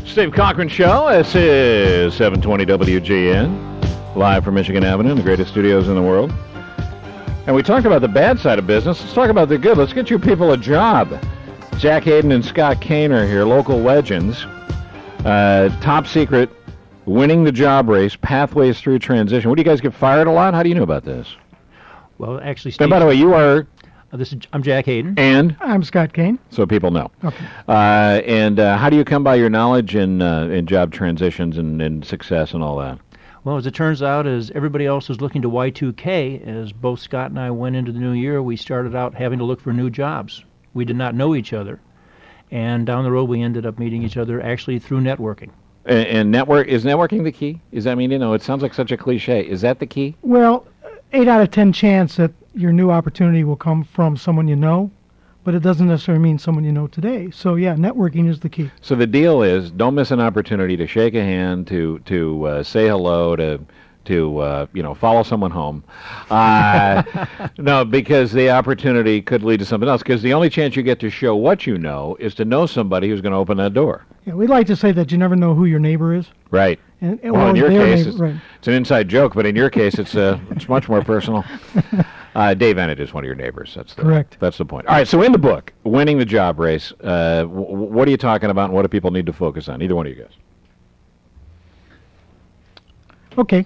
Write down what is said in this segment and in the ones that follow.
Steve Cochran Show. This is 720 WGN, live from Michigan Avenue, the greatest studios in the world. And we talked about the bad side of business. Let's talk about the good. Let's get you people a job. Jack Hayden and Scott Kane are here, local legends. Top secret, winning the job race, pathways through transition. What do you guys get fired a lot? How do you know about this? Well, actually, Steve, and by the way, you are... I'm Jack Hayden. And? I'm Scott Kane. So people know. Okay. And how do you come by your knowledge in job transitions and success and all that? Well, as it turns out, as everybody else was looking to Y2K, as both Scott and I went into the new year, we started out having to look for new jobs. We did not know each other. And down the road, we ended up meeting each other actually through networking. And is networking the key? Is that, it sounds like such a cliche. Is that the key? Well, 8 out of 10 chance that your new opportunity will come from someone you know, but it doesn't necessarily mean someone you know today. So, yeah, networking is the key. So the deal is, don't miss an opportunity to shake a hand, to say hello, to follow someone home. No, because the opportunity could lead to something else. Because the only chance you get to show what you know is to know somebody who's going to open that door. Yeah, we like to say that you never know who your neighbor is. Right. Well, in your case, it's an inside joke, but in your case, it's much more personal. Dave Ennett is one of your neighbors. Correct. That's the point. All right, so in the book, Winning the Job Race, what are you talking about and what do people need to focus on? Either one of you guys. Okay.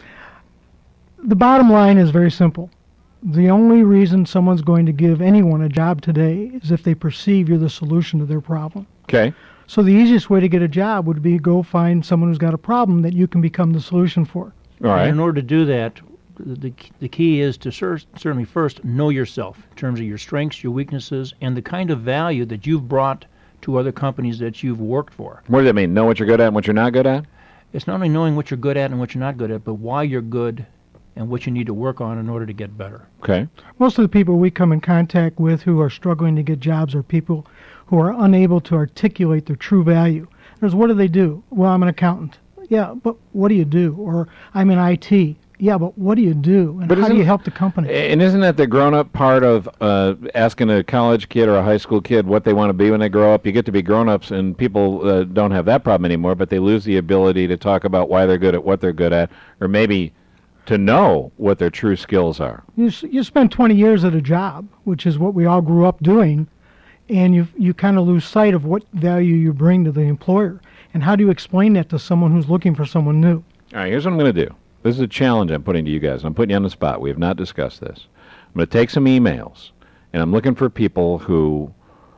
The bottom line is very simple. The only reason someone's going to give anyone a job today is if they perceive you're the solution to their problem. Okay. So the easiest way to get a job would be go find someone who's got a problem that you can become the solution for. All right. And in order to do that, the key is to certainly first know yourself in terms of your strengths, your weaknesses, and the kind of value that you've brought to other companies that you've worked for. What does that mean? Know what you're good at and what you're not good at? It's not only knowing what you're good at and what you're not good at, but why you're good and what you need to work on in order to get better. Okay. Most of the people we come in contact with who are struggling to get jobs are people who are unable to articulate their true value. What do they do? Well, I'm an accountant. Yeah, but what do you do? Or I'm in IT. Yeah, but what do you do? And how do you help the company? And isn't that the grown-up part of asking a college kid or a high school kid what they want to be when they grow up? You get to be grown-ups, and people don't have that problem anymore, but they lose the ability to talk about why they're good at what they're good at, or maybe to know what their true skills are. You spend 20 years at a job, which is what we all grew up doing, and you kind of lose sight of what value you bring to the employer. And how do you explain that to someone who's looking for someone new? All right, here's what I'm going to do. This is a challenge I'm putting to you guys. I'm putting you on the spot. We have not discussed this. I'm going to take some emails, and I'm looking for people who...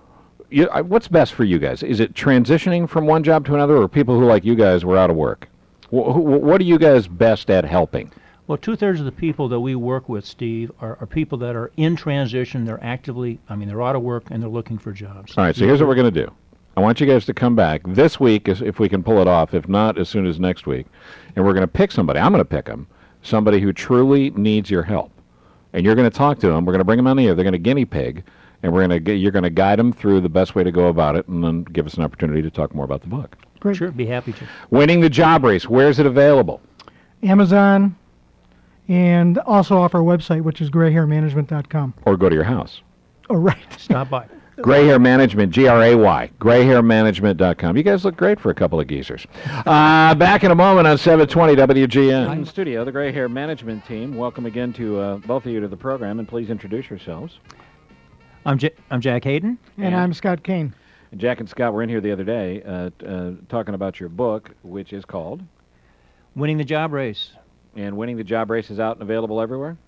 what's best for you guys? Is it transitioning from one job to another, or people who, like you guys, were out of work? What are you guys best at helping? Well, 2/3 of the people that we work with, Steve, are people that are in transition. They're actively, they're out of work and they're looking for jobs. All right, so here's what we're going to do. I want you guys to come back this week, if we can pull it off, if not, as soon as next week. And we're going to pick somebody. I'm going to pick them, somebody who truly needs your help. And you're going to talk to them. We're going to bring them on the air. They're going to guinea pig. And you're going to guide them through the best way to go about it, and then give us an opportunity to talk more about the book. Great. Sure, be happy to. Winning the Job Race. Where is it available? Amazon, and also off our website, which is grayhairmanagement.com. Or go to your house. Oh, right. Stop by. Gray Hair Management, Gray, grayhairmanagement.com. You guys look great for a couple of geezers. Back in a moment on 720 WGN. In studio, the Gray Hair Management team. Welcome again to both of you to the program, and please introduce yourselves. I'm Jack Hayden. And I'm Scott Kane. And Jack and Scott were in here the other day talking about your book, which is called? Winning the Job Race. And Winning the Job Race is out and available everywhere?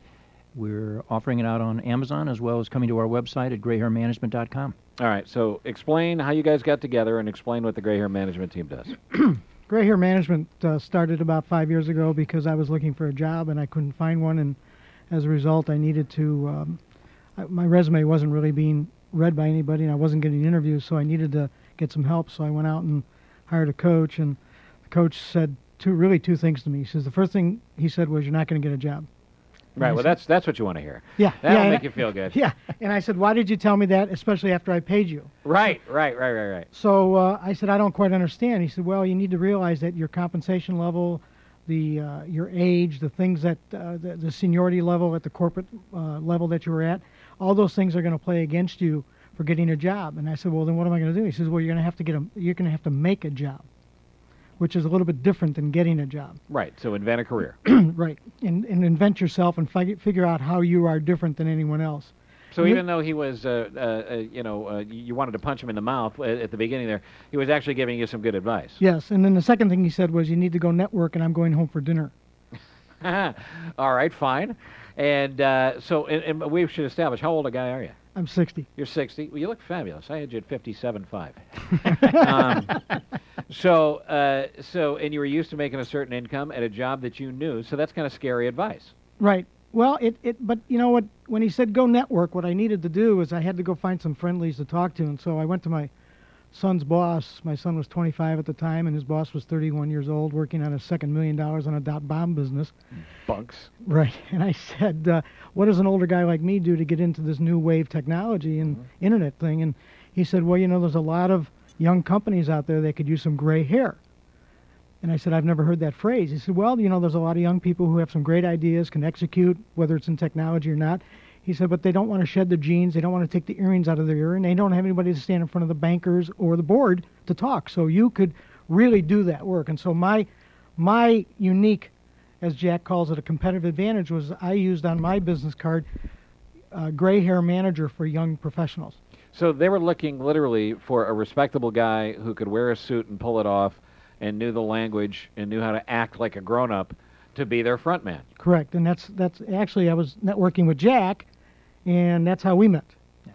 We're offering it out on Amazon as well as coming to our website at grayhairmanagement.com. All right, so explain how you guys got together and explain what the Gray Hair Management team does. Gray Hair Management started about 5 years ago because I was looking for a job and I couldn't find one, and as a result I needed to, my resume wasn't really being read by anybody and I wasn't getting interviews, so I needed to get some help, so I went out and hired a coach, and the coach said two things to me. He says, the first thing he said was, you're not going to get a job. Right, well, that's what you want to hear. Yeah. That'll make you feel good. Yeah, and I said, why did you tell me that, especially after I paid you? Right. So I said, I don't quite understand. He said, well, you need to realize that your compensation level, your age, the things that, the seniority level at the corporate level that you were at, all those things are going to play against you for getting a job. And I said, well, then what am I going to do? He says, well, you're going to have to make a job, which is a little bit different than getting a job. Right. So invent a career. Right. And invent yourself and figure out how you are different than anyone else. So even though he was, you wanted to punch him in the mouth at the beginning there, he was actually giving you some good advice. Yes. And then the second thing he said was, you need to go network, and I'm going home for dinner. All right, fine. And so we should establish, how old a guy are you? I'm 60. You're 60. Well, you look fabulous. I had you at 57.5. So, and you were used to making a certain income at a job that you knew, so that's kind of scary advice. Right. Well, but you know what? When he said go network, what I needed to do was I had to go find some friendlies to talk to, and so I went to my son's boss. My son was 25 at the time, and his boss was 31 years old, working on his second $1 million on a dot-bomb business. Bunks. Right. And I said, what does an older guy like me do to get into this new wave technology and internet thing? And he said, well, there's a lot of young companies out there that could use some gray hair. And I said, I've never heard that phrase. He said, well, there's a lot of young people who have some great ideas, can execute, whether it's in technology or not. He said, but they don't want to shed their jeans, they don't want to take the earrings out of their ear, and they don't have anybody to stand in front of the bankers or the board to talk. So you could really do that work. And so my unique, as Jack calls it, a competitive advantage was I used on my business card gray hair manager for young professionals. So they were looking literally for a respectable guy who could wear a suit and pull it off and knew the language and knew how to act like a grown-up to be their front man. Correct. And that's actually, I was networking with Jack, and that's how we met.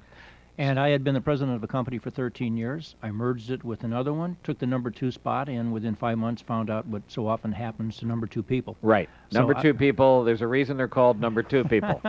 And I had been the president of a company for 13 years. I merged it with another one, took the number 2 spot, and within 5 months found out what so often happens to number 2 people. Right. Number 2 people, there's a reason they're called number 2 people.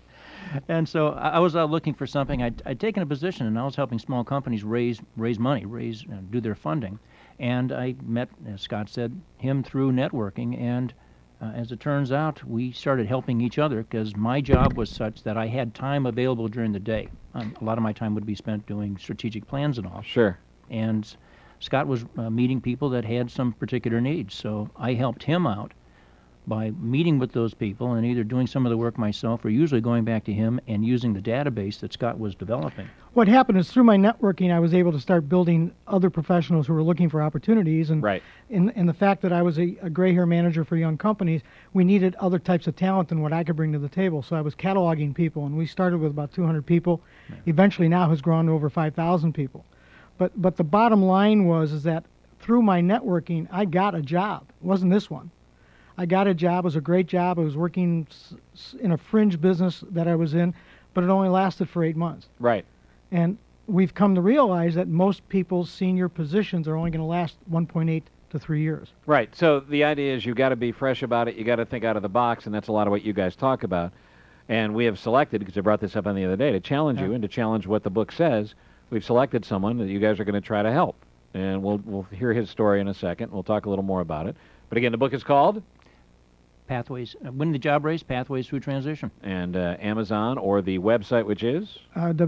And so I was out looking for something. I'd taken a position, and I was helping small companies raise money, do their funding. And I met, as Scott said, him through networking, and as it turns out, we started helping each other because my job was such that I had time available during the day. A lot of my time would be spent doing strategic plans and all. Sure. And Scott was meeting people that had some particular needs, so I helped him out by meeting with those people and either doing some of the work myself or usually going back to him and using the database that Scott was developing. What happened is through my networking, I was able to start building other professionals who were looking for opportunities. And right. in the fact that I was a gray hair manager for young companies, we needed other types of talent than what I could bring to the table. So I was cataloging people, and we started with about 200 people. Right. Eventually now has grown to over 5,000 people. But the bottom line is that through my networking, I got a job. It wasn't this one. I got a job. It was a great job. I was working in a fringe business that I was in, but it only lasted for 8 months. Right. And we've come to realize that most people's senior positions are only going to last 1.8 to 3 years. Right. So the idea is you've got to be fresh about it. You got to think out of the box, and that's a lot of what you guys talk about. And we have selected, because I brought this up on the other day, to challenge you and to challenge what the book says. We've selected someone that you guys are going to try to help. And we'll hear his story in a second. We'll talk a little more about it. But again, the book is called Pathways, Winning the Job Race, Pathways Through Transition. And Amazon, or the website, which is?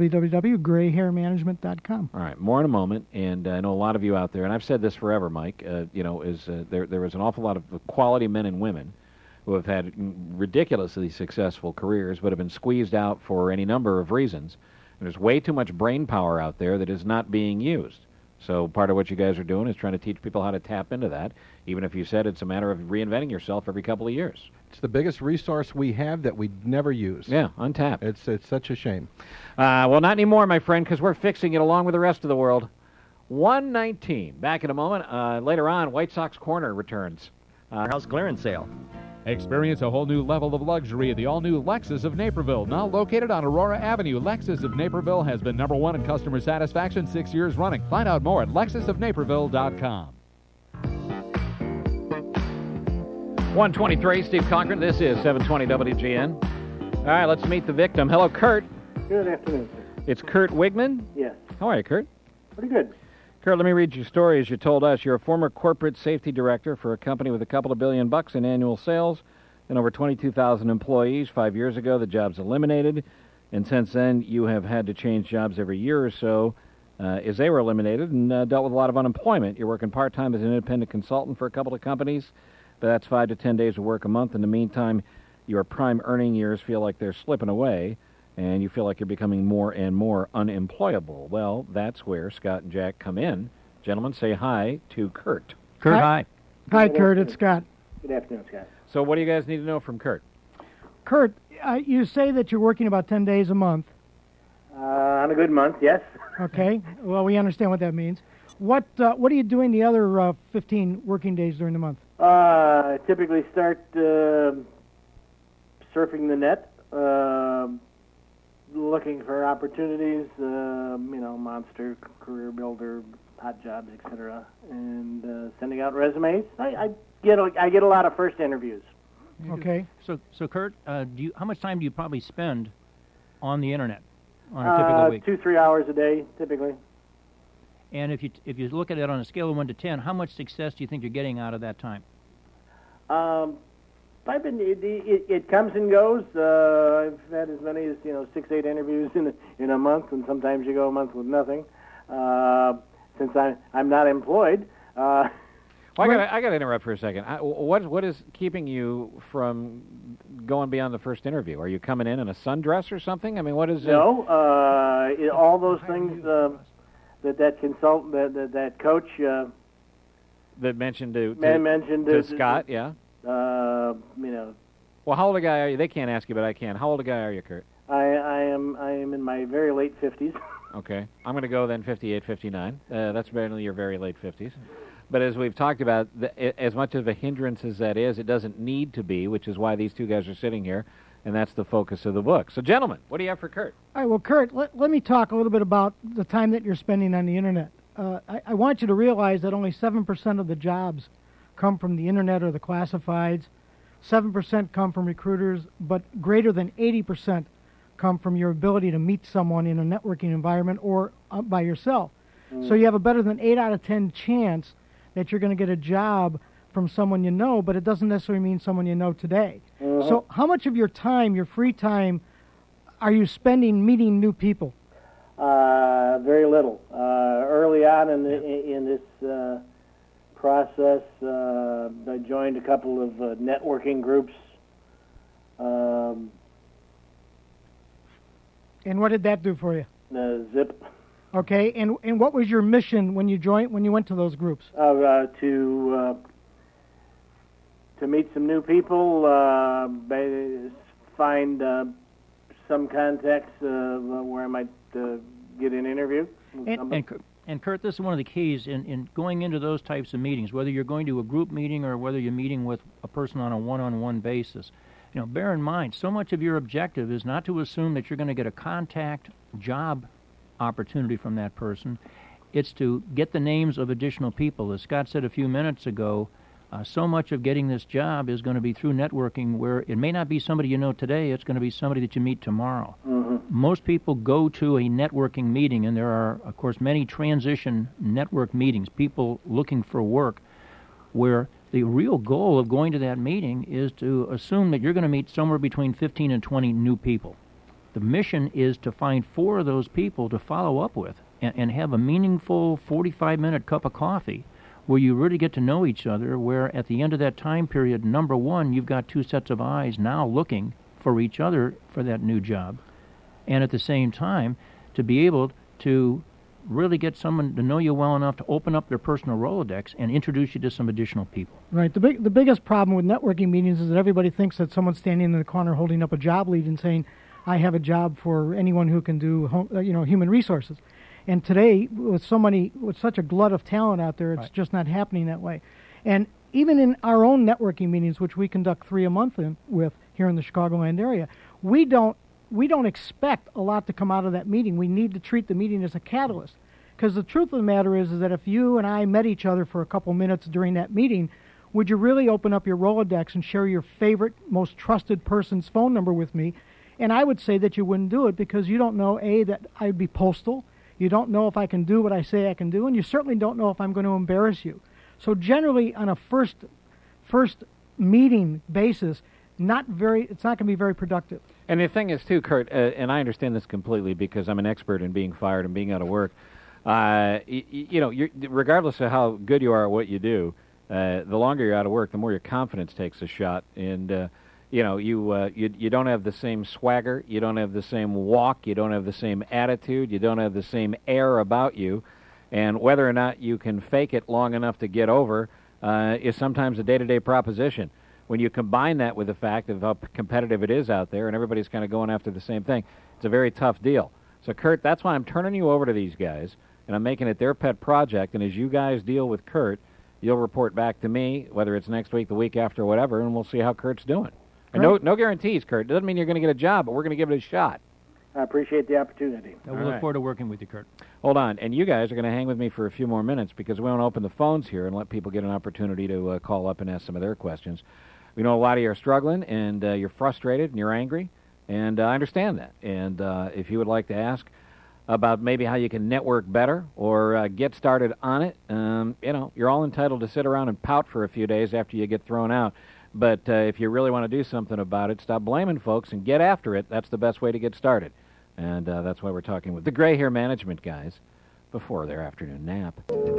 www.grayhairmanagement.com. All right, more in a moment. And I know a lot of you out there, and I've said this forever, Mike, there is an awful lot of quality men and women who have had ridiculously successful careers but have been squeezed out for any number of reasons. And there's way too much brain power out there that is not being used. So part of what you guys are doing is trying to teach people how to tap into that, even if you said it's a matter of reinventing yourself every couple of years. It's the biggest resource we have that we never use. Yeah, untapped. It's such a shame. Well, not anymore, my friend, because we're fixing it along with the rest of the world. 119. Back in a moment. Later on, White Sox Corner returns. House clearance sale. Experience a whole new level of luxury at the all-new Lexus of Naperville. Now located on Aurora Avenue, Lexus of Naperville has been #1 in customer satisfaction 6 years running. Find out more at lexusofnaperville.com. 123, Steve Cochran. This is 720 WGN. All right, let's meet the victim. Hello, Kurt. Good afternoon, sir. It's Kurt Wigman? Yes. How are you, Kurt? Pretty good. Kurt, let me read your story. As you told us, you're a former corporate safety director for a company with a couple of $1 billion in annual sales and over 22,000 employees. 5 years ago, the job's eliminated, and since then, you have had to change jobs every year or so as they were eliminated and dealt with a lot of unemployment. You're working part-time as an independent consultant for a couple of companies, but that's 5 to 10 days of work a month. In the meantime, your prime earning years feel like they're slipping away, and you feel like you're becoming more and more unemployable. Well, that's where Scott and Jack come in. Gentlemen, say hi to Kurt. Kurt, hi. Hi, Kurt. It's Scott. Good afternoon, Scott. So what do you guys need to know from Kurt? Kurt, you say that you're working about 10 days a month. On a good month, yes. Okay. Well, we understand what that means. What are you doing the other 15 working days during the month? Typically start surfing the net, looking for opportunities, Monster, Career Builder, Hot Jobs, etc., and sending out resumes. I get a lot of first interviews. Okay. So Kurt, how much time do you probably spend on the internet on a typical week? 2-3 hours a day, typically. And if you look at it on a scale of 1 to 10, how much success do you think you're getting out of that time? It comes and goes. I've had as many as 6-8 interviews in a month, and sometimes you go a month with nothing. Since I'm not employed. Well, I got to interrupt for a second. What is keeping you from going beyond the first interview? Are you coming in a sundress or something? I mean, what is it? No, all those things that coach that mentioned mentioned to Scott, yeah. Well, how old a guy are you? They can't ask you, but I can. How old a guy are you, Kurt? I am in my very late 50s. Okay, I'm going to go then 58, 59. That's barely your very late 50s. But as we've talked about, as much of a hindrance as that is, it doesn't need to be, which is why these two guys are sitting here, and that's the focus of the book. So, gentlemen, what do you have for Kurt? All right, well, Kurt, let me talk a little bit about the time that you're spending on the Internet. I want you to realize that only 7% of the jobs come from the Internet or the classifieds. 7% come from recruiters, but greater than 80% come from your ability to meet someone in a networking environment or by yourself. So you have a better than 8 out of 10 chance that you're going to get a job from someone you know, but it doesn't necessarily mean someone you know today. So how much of your time, your free time, are you spending meeting new people? Very little. Early on in this process, I joined a couple of networking groups. And what did that do for you? Zip. Okay, and what was your mission when you went to those groups? To meet some new people, find some contacts where I might get an interview. And Kurt, this is one of the keys in going into those types of meetings, whether you're going to a group meeting or whether you're meeting with a person on a one-on-one basis. Bear in mind, so much of your objective is not to assume that you're going to get a contact job opportunity from that person. It's to get the names of additional people. As Scott said a few minutes ago, so much of getting this job is going to be through networking, where it may not be somebody you know today, it's going to be somebody that you meet tomorrow. Most people go to a networking meeting, and there are, of course, many transition network meetings, people looking for work, where the real goal of going to that meeting is to assume that you're going to meet somewhere between 15 and 20 new people. The mission is to find 4 of those people to follow up with and have a meaningful 45-minute cup of coffee where you really get to know each other, where at the end of that time period, number one, you've got 2 sets of eyes now looking for each other for that new job. And at the same time, to be able to really get someone to know you well enough to open up their personal Rolodex and introduce you to some additional people. Right. The biggest problem with networking meetings is that everybody thinks that someone's standing in the corner holding up a job lead and saying, I have a job for anyone who can do human resources. And today, with such a glut of talent out there, it's just not happening that way. And even in our own networking meetings, which we conduct 3 a month with here in the Chicagoland area, we don't expect a lot to come out of that meeting. We need to treat the meeting as a catalyst. Because the truth of the matter is that if you and I met each other for a couple minutes during that meeting, would you really open up your Rolodex and share your favorite, most trusted person's phone number with me? And I would say that you wouldn't do it because you don't know, A, that I'd be postal. You don't know if I can do what I say I can do, and you certainly don't know if I'm going to embarrass you. So generally, on a first meeting basis, it's not going to be very productive. And the thing is, too, Kurt, and I understand this completely because I'm an expert in being fired and being out of work. You're, regardless of how good you are at what you do, the longer you're out of work, the more your confidence takes a shot. And you don't have the same swagger, you don't have the same walk, you don't have the same attitude, you don't have the same air about you, and whether or not you can fake it long enough to get over is sometimes a day-to-day proposition. When you combine that with the fact of how competitive it is out there and everybody's kind of going after the same thing, it's a very tough deal. So, Kurt, that's why I'm turning you over to these guys, and I'm making it their pet project, and as you guys deal with Kurt, you'll report back to me, whether it's next week, the week after, whatever, and we'll see how Kurt's doing. And no guarantees, Kurt. It doesn't mean you're going to get a job, but we're going to give it a shot. I appreciate the opportunity. We look forward to working with you, Kurt. Hold on. And you guys are going to hang with me for a few more minutes because we want to open the phones here and let people get an opportunity to call up and ask some of their questions. We know a lot of you are struggling, and you're frustrated, and you're angry, and I understand that. And if you would like to ask about maybe how you can network better or get started on it, you're all entitled to sit around and pout for a few days after you get thrown out. But if you really want to do something about it, stop blaming folks and get after it. That's the best way to get started. And that's why we're talking with the Gray Hair Management guys before their afternoon nap.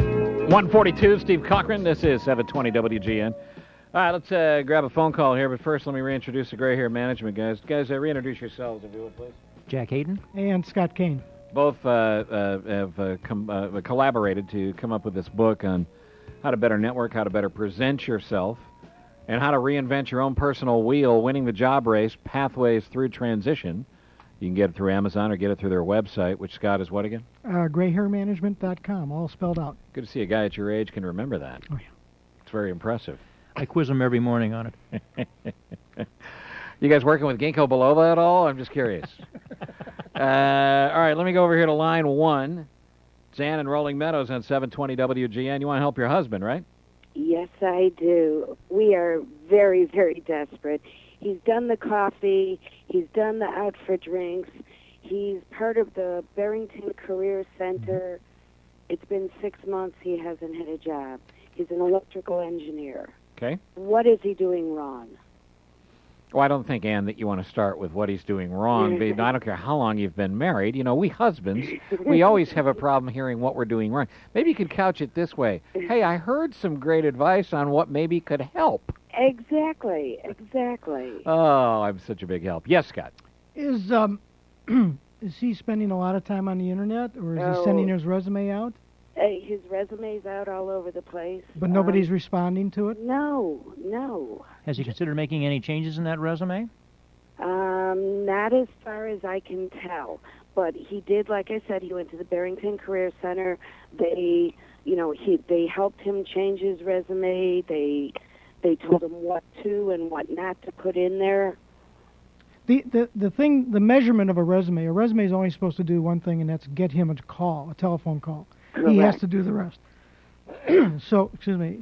142, Steve Cochran. This is 720 WGN. All right, let's grab a phone call here. But first, let me reintroduce the Gray Hair Management guys. Guys, reintroduce yourselves, if you will, please. Jack Hayden. And Scott Kane. Both have collaborated to come up with this book on how to better network, how to better present yourself, and how to reinvent your own personal wheel, winning the job race, pathways through transition. You can get it through Amazon or get it through their website, which, Scott, is what again? grayhairmanagement.com, all spelled out. Good to see a guy at your age can remember that. Oh, yeah. It's very impressive. I quiz them every morning on it. You guys working with Ginkgo biloba at all? I'm just curious. All right, let me go over here to line one. Zan in Rolling Meadows on 720 WGN. You want to help your husband, right? Yes, I do. We are very, very desperate. He's done the coffee. He's done the out for drinks. He's part of the Barrington Career Center. It's been 6 months. He hasn't had a job. He's an electrical engineer. Okay. What is he doing wrong? Well, I don't think, Ann, that you want to start with what he's doing wrong. But I don't care how long you've been married. You know, we husbands, we always have a problem hearing what we're doing wrong. Maybe you could couch it this way. Hey, I heard some great advice on what maybe could help. Exactly. Oh, I'm such a big help. Yes, Scott. Is he spending a lot of time on the internet, or is he sending his resume out? His resume's out all over the place. But nobody's responding to it? No. Has he considered making any changes in that resume? Not as far as I can tell. But he did, like I said, he went to the Barrington Career Center. They helped him change his resume. They told him what to and what not to put in there. The measurement of a resume is only supposed to do one thing, and that's get him a telephone call. Correct. He has to do the rest. So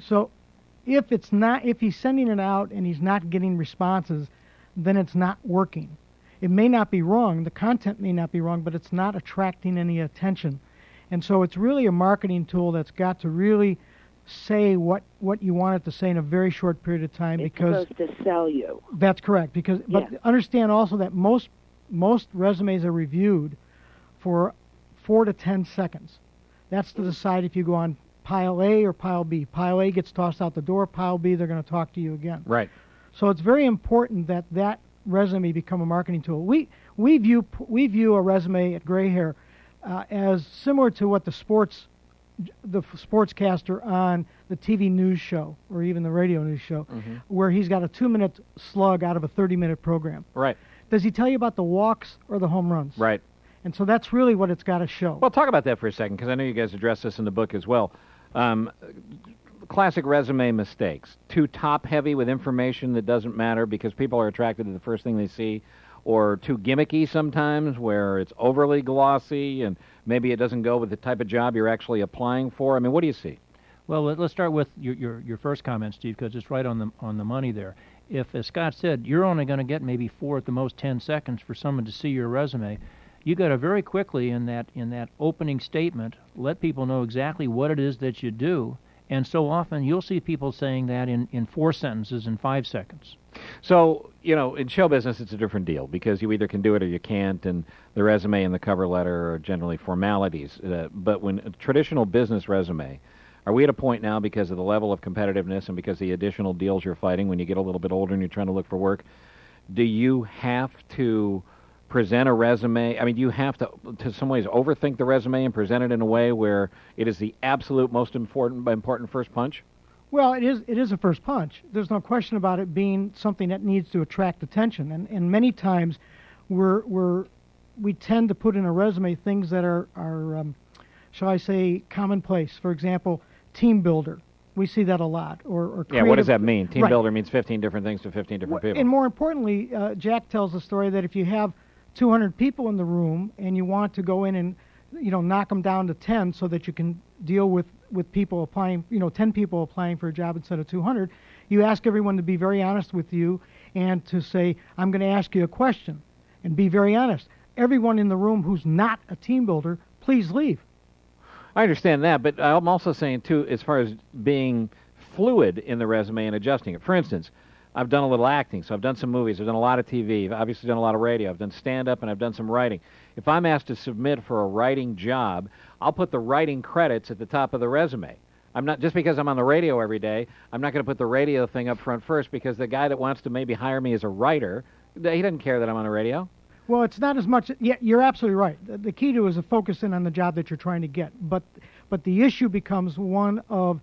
if he's sending it out and he's not getting responses, then it's not working. It may not be wrong, the content may not be wrong, but it's not attracting any attention. And so it's really a marketing tool that's got to really say what you want it to say in a very short period of time. It's because supposed to sell you. That's correct. But understand also that most resumes are reviewed for 4 to 10 seconds. That's to decide if you go on pile A or pile B. Pile A gets tossed out the door. Pile B, they're going to talk to you again. Right. So it's very important that resume become a marketing tool. We view a resume at Gray Hair as similar to what the sportscaster on the TV news show or even the radio news show, where he's got a 2-minute slug out of a 30-minute program. Right. Does he tell you about the walks or the home runs? Right. And so that's really what it's got to show. Well, talk about that for a second, because I know you guys address this in the book as well. Classic resume mistakes. Too top-heavy with information that doesn't matter because people are attracted to the first thing they see, or too gimmicky sometimes where it's overly glossy and maybe it doesn't go with the type of job you're actually applying for. I mean, what do you see? Well, let's start with your first comment, Steve, because it's right on the money there. If, as Scott said, you're only going to get maybe 4 at the most 10 seconds for someone to see your resume, you got to very quickly in that opening statement let people know exactly what it is that you do. And so often you'll see people saying that in 4 sentences in 5 seconds. So, in show business it's a different deal because you either can do it or you can't, and the resume and the cover letter are generally formalities. But when a traditional business resume, are we at a point now because of the level of competitiveness and because of the additional deals you're fighting when you get a little bit older and you're trying to look for work, do you have to present a resume? I mean, do you have to some ways, overthink the resume and present it in a way where it is the absolute most important first punch? Well, it is a first punch. There's no question about it being something that needs to attract attention. And many times we tend to put in a resume things that are shall I say, commonplace. For example, team builder. We see that a lot. Or yeah, what does that mean? Team builder means 15 different things to 15 different people. And more importantly, Jack tells the story that if you have 200 people in the room and you want to go in and knock them down to 10 so that you can deal with people applying, 10 people applying for a job instead of 200, you ask everyone to be very honest with you and to say, I'm going to ask you a question, and be very honest. Everyone in the room who's not a team builder, please leave. I understand that, but I'm also saying, too, as far as being fluid in the resume and adjusting it. For instance, I've done a little acting, so I've done some movies, I've done a lot of TV, I've obviously done a lot of radio, I've done stand-up, and I've done some writing. If I'm asked to submit for a writing job, I'll put the writing credits at the top of the resume. I'm not, just because I'm on the radio every day, I'm not going to put the radio thing up front first, because the guy that wants to maybe hire me as a writer, he doesn't care that I'm on the radio. Well, it's not as much. Yeah, you're absolutely right. The key to it is to focus in on the job that you're trying to get. But the issue becomes one of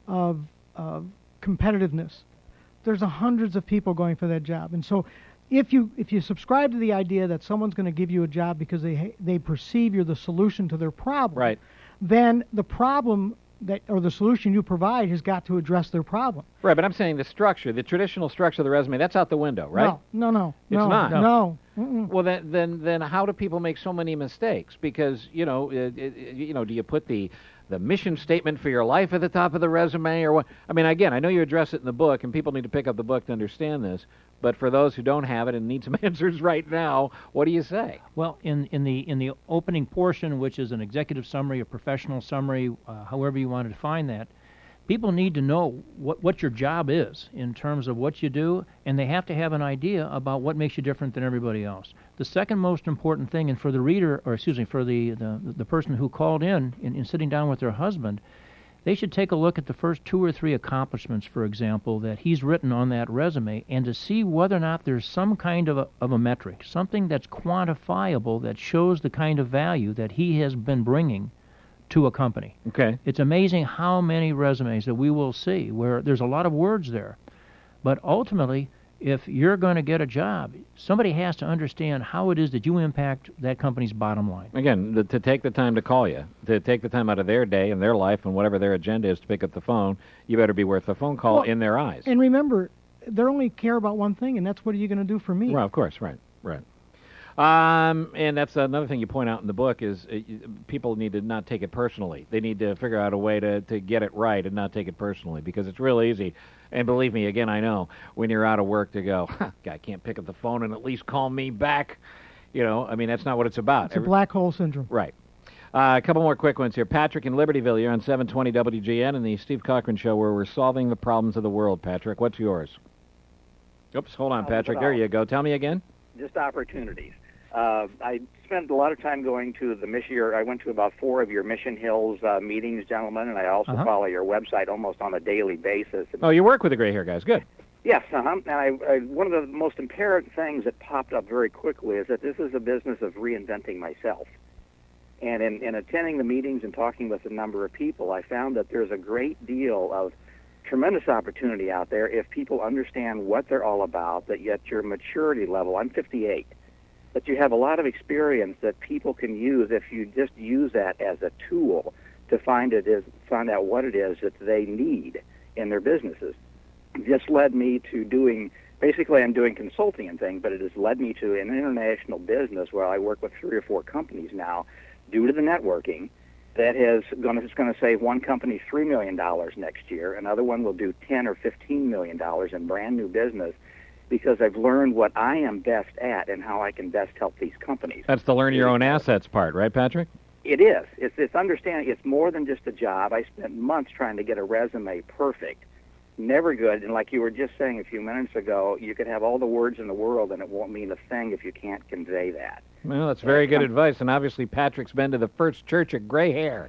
competitiveness. There's hundreds of people going for that job, and so if you subscribe to the idea that someone's going to give you a job because they perceive you're the solution to their problem, right, then the problem or the solution you provide has got to address their problem. Right, but I'm saying the structure, the traditional structure of the resume, that's out the window, right? No. It's not. No. Well, then how do people make so many mistakes? Because do you put the mission statement for your life at the top of the resume, or what? I mean, again, I know you address it in the book, and people need to pick up the book to understand this. But for those who don't have it and need some answers right now, what do you say? Well, in the opening portion, which is an executive summary, a professional summary, however you want to define that, people need to know what your job is in terms of what you do, and they have to have an idea about what makes you different than everybody else. The second most important thing, and for the reader, or excuse me, for the person who called in sitting down with their husband, they should take a look at the first 2 or 3 accomplishments, for example, that he's written on that resume, and to see whether or not there's some kind of a metric, something that's quantifiable that shows the kind of value that he has been bringing to a company. Okay. It's amazing how many resumes that we will see where there's a lot of words there. But ultimately, if you're going to get a job, somebody has to understand how it is that you impact that company's bottom line. Again, to take the time to call you, to take the time out of their day and their life and whatever their agenda is to pick up the phone, you better be worth the phone call in their eyes. And remember, they only care about one thing, and that's what are you going to do for me? Well, of course, right. And that's another thing you point out in the book is people need to not take it personally. They need to figure out a way to get it right and not take it personally, because it's real easy. And believe me, again, I know, when you're out of work to go, guy can't pick up the phone and at least call me back. I mean, that's not what it's about. It's a black hole syndrome. Right. A couple more quick ones here. Patrick in Libertyville, you're on 720 WGN and the Steve Cochran Show, where we're solving the problems of the world. Patrick, what's yours? Oops, hold on, Patrick. There you go. Tell me again. Just opportunities. I spent a lot of time going to the Mission. I went to about 4 of your Mission Hills meetings, gentlemen, and I also follow your website almost on a daily basis. Oh, you work with the gray hair guys. Good. Yes, and I one of the most apparent things that popped up very quickly is that this is a business of reinventing myself. And in attending the meetings and talking with a number of people, I found that there's a great deal of tremendous opportunity out there if people understand what they're all about, that yet your maturity level, I'm 58, that you have a lot of experience that people can use if you just use that as a tool to find out what it is that they need in their businesses. This led me to basically I'm doing consulting and things, but it has led me to an international business where I work with 3 or 4 companies now due to the networking that is going to save one company $3 million next year. Another one will do $10 or $15 million in brand new business, because I've learned what I am best at and how I can best help these companies. That's the learn your own assets part, right, Patrick? It is. It's understanding it's more than just a job. I spent months trying to get a resume perfect. Never good. And like you were just saying a few minutes ago, you could have all the words in the world and it won't mean a thing if you can't convey that. Well, that's very good advice. And obviously Patrick's been to the First Church of Gray Hair.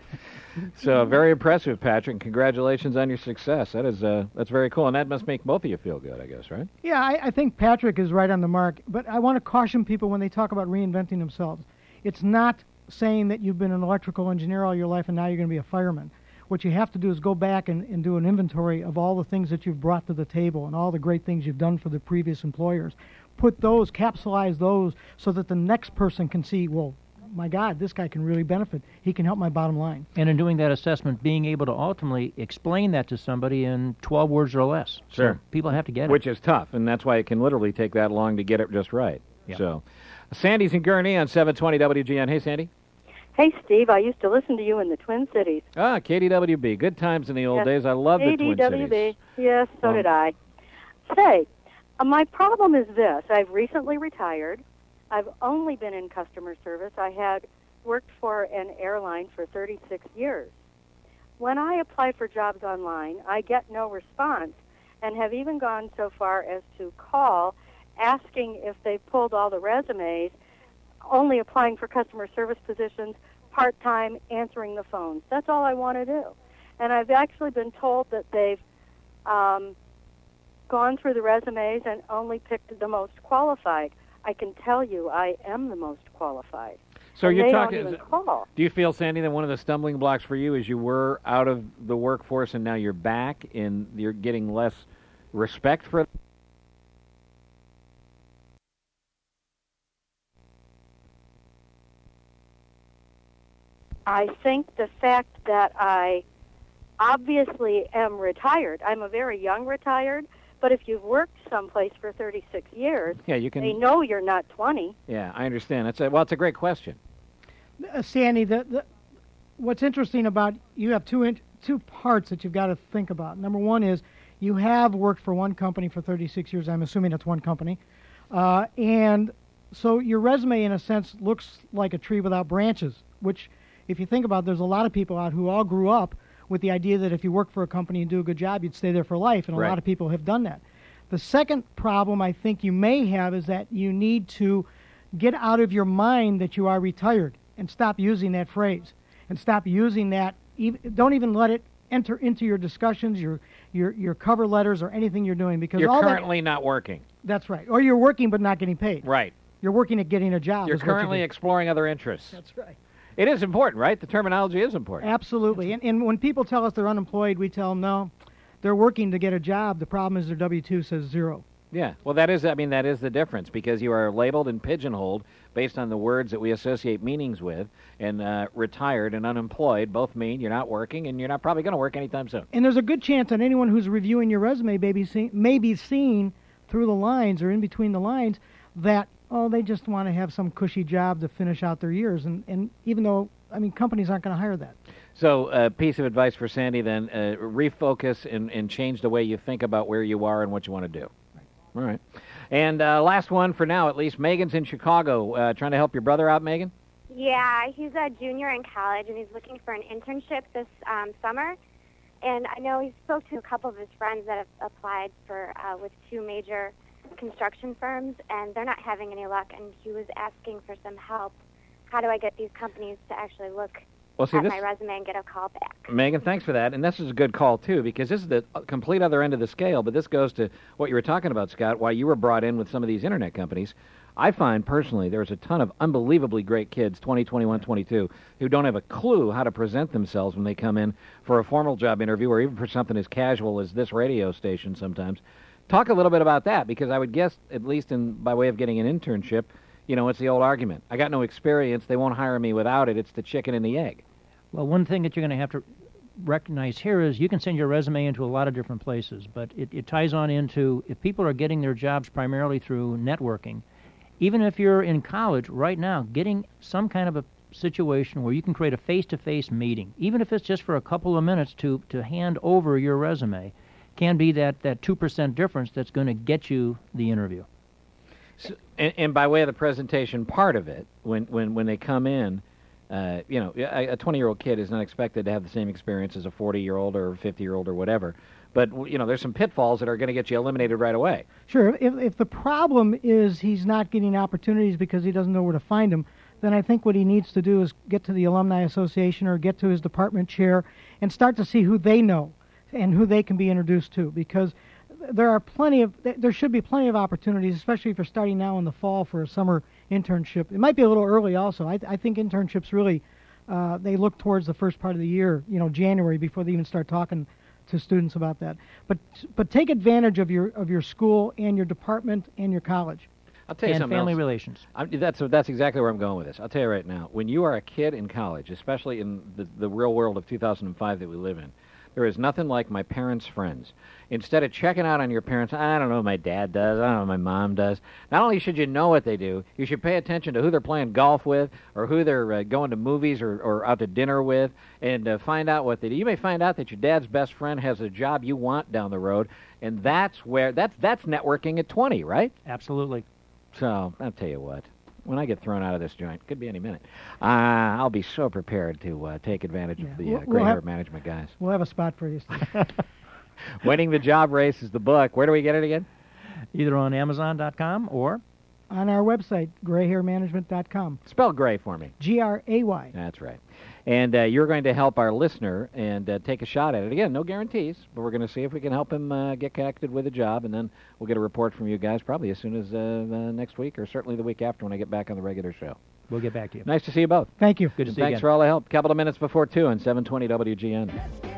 So very impressive, Patrick. Congratulations on your success. That's very cool, and that must make both of you feel good, I guess, right? Yeah, I think Patrick is right on the mark, but I want to caution people when they talk about reinventing themselves. It's not saying that you've been an electrical engineer all your life and now you're going to be a fireman. What you have to do is go back and do an inventory of all the things that you've brought to the table and all the great things you've done for the previous employers. Put those, capsulize those, so that the next person can see, well, my God, this guy can really benefit. He can help my bottom line. And in doing that assessment, being able to ultimately explain that to somebody in 12 words or less. Sure. So people have to get it. Which is tough, and that's why it can literally take that long to get it just right. Yeah. So, Sandy's in Gurnee on 720 WGN. Hey, Sandy. Hey, Steve, I used to listen to you in the Twin Cities. Ah, KDWB. Good times in the old days. I love the Twin Cities. KDWB. Yes, so did I. Say, my problem is this. I've recently retired. I've only been in customer service. I had worked for an airline for 36 years. When I apply for jobs online, I get no response and have even gone so far as to call asking if they've pulled all the resumes, only applying for customer service positions, part-time, answering the phones. That's all I want to do. And I've actually been told that they've gone through the resumes and only picked the most qualified. I can tell you I am the most qualified. So and you're they talking. don't even call. Do you feel, Sandy, that one of the stumbling blocks for you is you were out of the workforce and now you're back and you're getting less respect for? I think the fact that I obviously am retired. I'm a very young retired. But if you've worked someplace for 36 years, yeah, you can. They know you're not 20. Yeah, I understand. It's a great question. Sandy, what's interesting about you have two parts that you've got to think about. Number one is you have worked for one company for 36 years. I'm assuming that's one company, and so your resume, in a sense, looks like a tree without branches. Which, if you think about it, there's a lot of people out who all grew up with the idea that if you work for a company and do a good job, you'd stay there for life, and a lot of people have done that. The second problem I think you may have is that you need to get out of your mind that you are retired and stop using that phrase and stop using that. Don't even let it enter into your discussions, your cover letters, or anything you're doing, because you're currently not working. That's right. Or you're working but not getting paid. Right. You're working at getting a job. You're currently exploring other interests. That's right. It is important, right? The terminology is important. Absolutely. And when people tell us they're unemployed, we tell them, no, they're working to get a job. The problem is their W-2 says 0. Yeah. Well, that is the difference, because you are labeled and pigeonholed based on the words that we associate meanings with, and retired and unemployed both mean you're not working and you're not probably going to work anytime soon. And there's a good chance that anyone who's reviewing your resume may be seeing through the lines or in between the lines that, oh, they just want to have some cushy job to finish out their years. And even though, companies aren't going to hire that. So piece of advice for Sandy then, refocus and change the way you think about where you are and what you want to do. All right. And last one for now, at least. Megan's in Chicago. Trying to help your brother out, Megan? Yeah, he's a junior in college, and he's looking for an internship this summer. And I know he spoke to a couple of his friends that have applied for with 2 major construction firms, and they're not having any luck, and he was asking for some help. How do I get these companies to actually look at my resume and get a call back? Megan, thanks for that. And this is a good call, too, because this is the complete other end of the scale, but this goes to what you were talking about, Scott, why you were brought in with some of these Internet companies. I find, personally, there's a ton of unbelievably great kids, 20, 21, 22, who don't have a clue how to present themselves when they come in for a formal job interview or even for something as casual as this radio station sometimes. Talk a little bit about that, because I would guess, at least by way of getting an internship, it's the old argument. I got no experience. They won't hire me without it. It's the chicken and the egg. Well, one thing that you're going to have to recognize here is you can send your resume into a lot of different places, but it ties on into if people are getting their jobs primarily through networking, even if you're in college right now, getting some kind of a situation where you can create a face-to-face meeting, even if it's just for a couple of minutes to hand over your resume, can be that 2% difference that's going to get you the interview. So, and by way of the presentation part of it, when they come in, a 20-year-old kid is not expected to have the same experience as a 40-year-old or 50-year-old or whatever. But, there's some pitfalls that are going to get you eliminated right away. Sure. If the problem is he's not getting opportunities because he doesn't know where to find them, then I think what he needs to do is get to the Alumni Association or get to his department chair and start to see who they know and who they can be introduced to, because there should be plenty of opportunities, especially if you're starting now in the fall for a summer internship. It might be a little early also. I think internships really, they look towards the first part of the year, January, before they even start talking to students about that. But take advantage of your school and your department and your college. I'll tell you and something family else. relations. That's exactly where I'm going with this. I'll tell you right now, when you are a kid in college, especially in the real world of 2005 that we live in, there is nothing like my parents' friends. Instead of checking out on your parents, I don't know what my dad does, I don't know what my mom does, not only should you know what they do, you should pay attention to who they're playing golf with or who they're going to movies or out to dinner with, and find out what they do. You may find out that your dad's best friend has a job you want down the road, and that's networking at 20, right? Absolutely. So, I'll tell you what. When I get thrown out of this joint, could be any minute, I'll be so prepared to take advantage of the gray hair management guys. We'll have a spot for you, Steve. Winning the Job Race is the book. Where do we get it again? Either on Amazon.com or on our website, grayhairmanagement.com. Spell gray for me. Gray. That's right. And you're going to help our listener and take a shot at it. Again, no guarantees, but we're going to see if we can help him get connected with a job, and then we'll get a report from you guys probably as soon as next week or certainly the week after when I get back on the regular show. We'll get back to you. Nice to see you both. Thank you. Good to see you Thanks again. for all the help. Couple of minutes before 2 on 720 WGN.